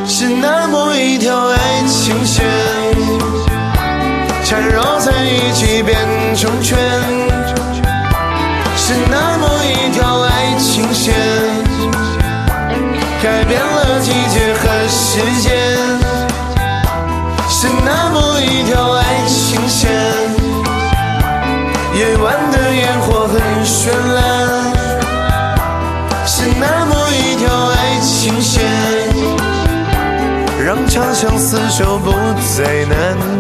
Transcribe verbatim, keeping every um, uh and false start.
是那么一条爱情线，缠绕在一起变成圈，是那么一条爱情线，改变了季节和时间，是那么一条爱情线，夜晚的烟火很绚烂，是那么一条爱情线，让长相厮守不再难。